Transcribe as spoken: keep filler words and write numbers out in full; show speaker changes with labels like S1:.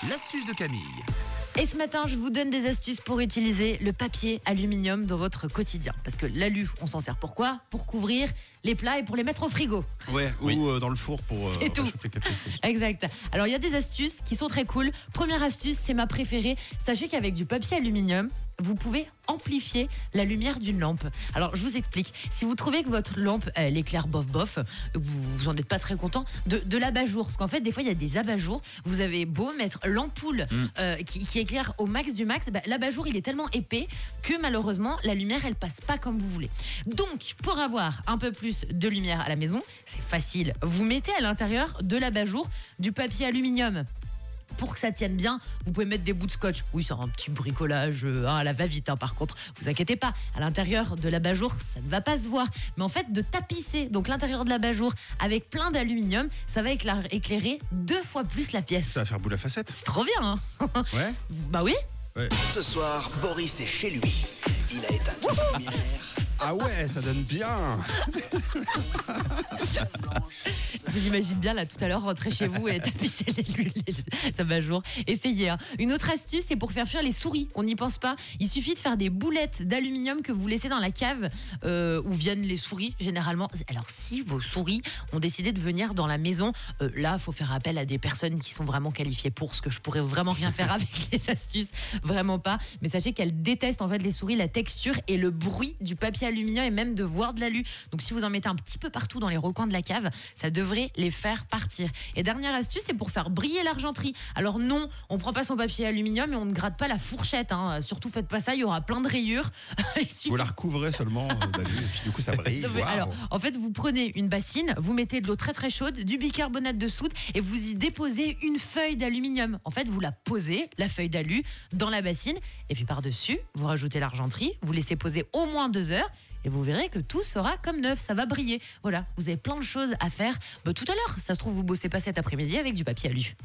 S1: L'astuce de Camille.
S2: Et ce matin, je vous donne des astuces pour utiliser le papier aluminium dans votre quotidien. Parce que l'alu, on s'en sert pour quoi ? Pour couvrir les plats et pour les mettre au frigo.
S3: Ouais,
S1: Oui.
S3: ou euh, dans le four pour euh,
S2: C'est tout.
S3: réchauffer quelque chose.
S2: Exact. Alors, il y a des astuces qui sont très cool. Première astuce, c'est ma préférée. Sachez qu'avec du papier aluminium, vous pouvez amplifier la lumière d'une lampe. Alors, je vous explique. Si vous trouvez que votre lampe, elle éclaire bof-bof, vous, vous en êtes pas très content, de, de l'abat-jour. Parce qu'en fait, des fois, il y a des abat-jours. Vous avez beau mettre l'ampoule
S3: Mm.
S2: euh, qui, qui éclaire au max du max, bah, l'abat-jour, il est tellement épais que malheureusement, la lumière, elle passe pas comme vous voulez. Donc, pour avoir un peu plus de lumière à la maison, c'est facile. Vous mettez à l'intérieur de l'abat-jour du papier aluminium. Pour que ça tienne bien, vous pouvez mettre des bouts de scotch. Oui, c'est un petit bricolage euh, hein, à la va-vite. Hein, par contre, vous inquiétez pas, à l'intérieur de l'abat-jour, ça ne va pas se voir. Mais en fait, de tapisser donc l'intérieur de l'abat-jour avec plein d'aluminium, ça va éclairer, éclairer deux fois plus la pièce.
S3: Ça va faire boule à facettes.
S2: C'est trop bien, hein.
S3: Ouais.
S2: Bah oui.
S4: Ce soir, Boris est chez lui. Il a éteint toute la lumière.
S3: Ah ouais, ça donne bien.
S2: Je vous imagine bien là tout à l'heure rentrer chez vous et tapisser les, les, les abat-jours. Essayez. Hein. Une autre astuce, c'est pour faire fuir les souris. On n'y pense pas. Il suffit de faire des boulettes d'aluminium que vous laissez dans la cave euh, où viennent les souris généralement. Alors si vos souris ont décidé de venir dans la maison, euh, là, il faut faire appel à des personnes qui sont vraiment qualifiées pour, ce que je pourrais vraiment rien faire avec les astuces. Vraiment pas. Mais sachez qu'elles détestent en fait les souris, la texture et le bruit du papier aluminium et même de voir de l'alu. Donc si vous en mettez un petit peu partout dans les recoins de la cave, ça devrait les faire partir. Et dernière astuce, c'est pour faire briller l'argenterie. Alors non, on prend pas son papier aluminium et on ne gratte pas la fourchette. Hein. Surtout faites pas ça, il y aura plein de rayures. Il suffit-
S3: Vous la recouvrez seulement euh, d'alu et puis du coup ça brille.
S2: Non, mais
S3: Waouh.
S2: alors, en fait, vous prenez une bassine, vous mettez de l'eau très très chaude, du bicarbonate de soude et vous y déposez une feuille d'aluminium. En fait, vous la posez, la feuille d'alu, dans la bassine et puis par-dessus, vous rajoutez l'argenterie, vous laissez poser au moins deux heures et vous verrez que tout sera comme neuf, ça va briller. Voilà, vous avez plein de choses à faire. Bah, tout à l'heure, ça se trouve, vous bossez pas cet après-midi avec du papier alu.